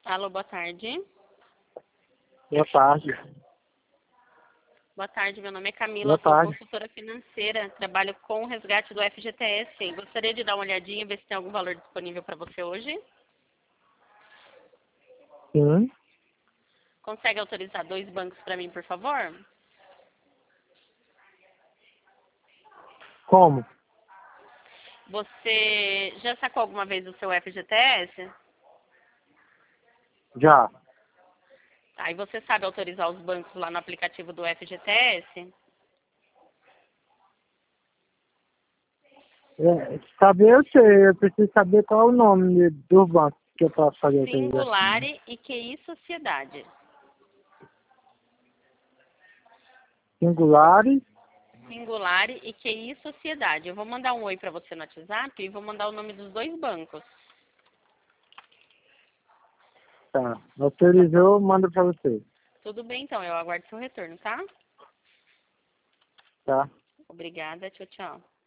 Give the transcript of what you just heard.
Alô, boa tarde. Boa tarde. Boa tarde, meu nome é Camila, Boa sou tarde. consultora financeira, trabalho com o resgate do FGTS. Gostaria de dar uma olhadinha e ver se tem algum valor disponível para você hoje. Sim. Consegue autorizar 2 bancos para mim, por favor? Como? Você já sacou alguma vez o seu FGTS? Já. Tá, e você sabe autorizar os bancos lá no aplicativo do FGTS? Saber eu sei, eu preciso saber qual é o nome do banco que eu posso fazer a autorização. Singulare e QI Sociedade. Singulares. Singulare e QI Sociedade. Eu vou mandar um oi para você no WhatsApp e vou mandar o nome dos 2 bancos. Tá. Tá bom? Autorizou, manda pra você. Tudo bem, então. Eu aguardo seu retorno, tá? Tá. Obrigada. Tchau, tchau.